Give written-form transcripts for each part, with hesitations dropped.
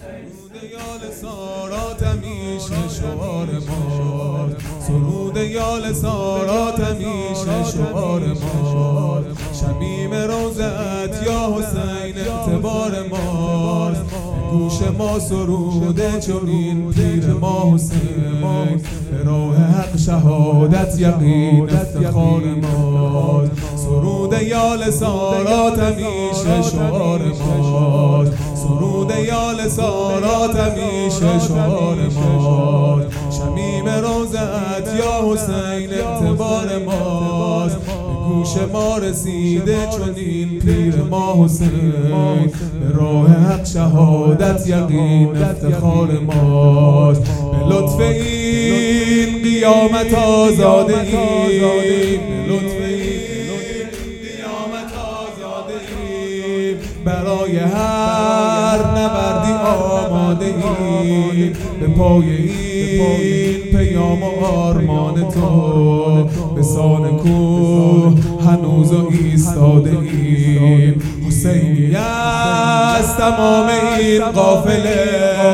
یال سارات همیشه شعار ما، سرود یال سارات همیشه شعار ما، شمیم روزت یا حسین اعتبار ما، گوش ما سروده چنین پیر ما حسین، به راه حق شهادت یقین افتخار ما، سرود یال سارات همیشه شعار ما، سرود یال سارات همیشه شعار ما، شمیم روزت یا حسین اعتبار ماست، به گوش ما رسیده چنین پیر ما حسین، به راه حق شهادت یقین افتخار ماست، به لطف این قیامت آزاده ایم، به لطف این قیامت آزاده ایم، برای هر نبردی آماده ایم، به پای این پیام و آرمان تو، به سان کوه هنوز ایستاده ایم، حسینی از تمام این قافله،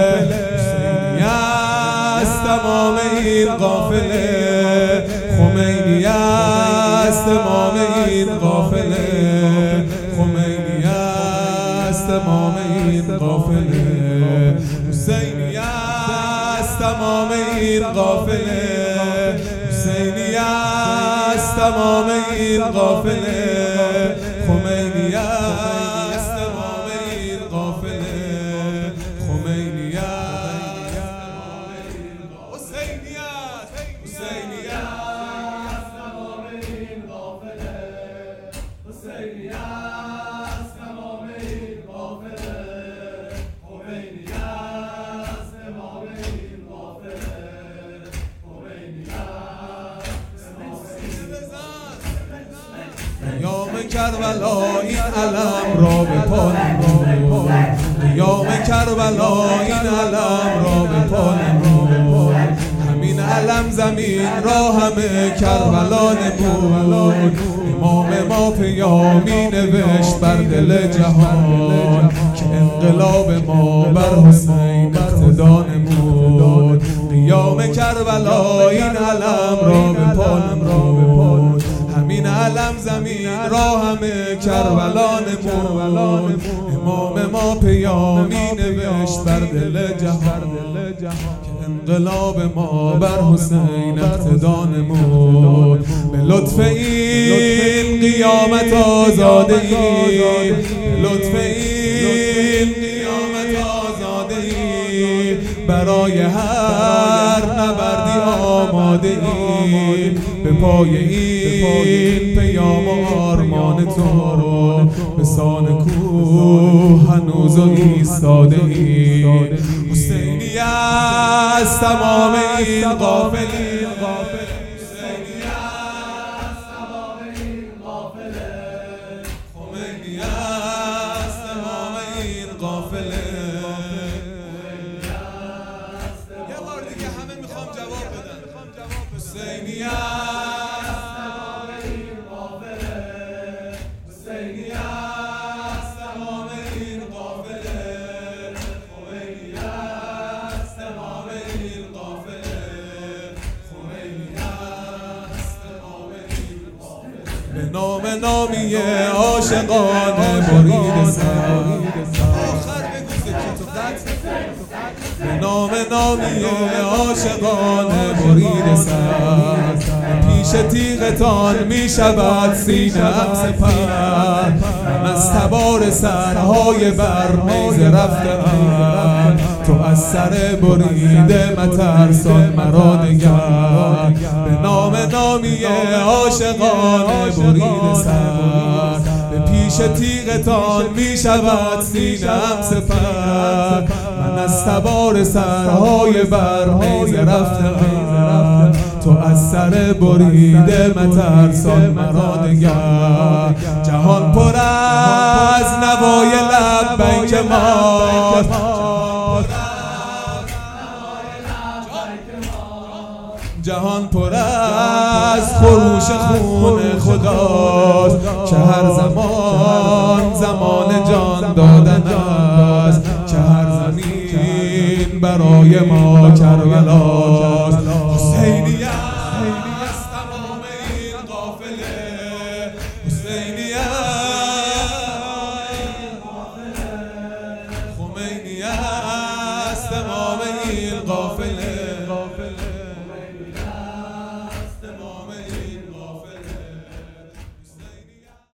حسینی از تمام این قافله، خمینی از تمام این قافله، خمینی از تمام این قافله، حسینی از تمام این قافله، حسینی از تمام این قافله، خمینی از تمام این قافله، خمینی از تمام این حسینی از حسینی از تمام این قافله، حسینی از تمام این قافله، خمینی از تمام این قافله، خمینی از قیام کربلا این علم را به پا نمود، قیام کربلا این علم را به پا نمود، همین علم زمین را همه کربلا نمود، امام ما پیامی نوشت بر دل جهان، که انقلاب ما بر حسین اقتدا نمود، قیام کربلا این علم را به پا نمود، همین علم زمین را همه کربلا نمود، امام ما پیامی نوشت بر دل جهان، که انقلاب ما بر حسین اقتدا نمود، به لطف این قیامت آزاده ایم، به لطف این قیامت آزاده ایم، برای هر نبردی آماده ایم، به پای این پیام و آرمان تو، به سان کوه هنوز ایستاده ایم، حسینی از تمام این قافله، حسینی از تمام این قافله، خمینی از تمام این قافله، یه بار دیگه همه میخوام جواب بدن، حسینی از تمام این قافله، حسینی از تمام این قافله، خمینی از تمام این قافله، خمینی از تمام این قافله، به نام نامی عاشقان برید سر، به نام نامی عاشقان برید سر، پیش تیغتان می شود سینه‌ام سپر، من از تبار سرهای بر نیزه رفته‌ام، تو از سر بریده مترسان مرا نگر، به نام نامی عاشقان برید سر، به پیش تیغتان می شود سینه‌ام سپر، من از تبار سرهای بر نیزه رفته‌ام، تو از سر بریده مترسان مرا نگر، جهان پر از نوای لبیک ماست، جهان پر از خروش خون خداست، که هر زمان زمان جان دادن است، که هر زمین برای ما کربلا.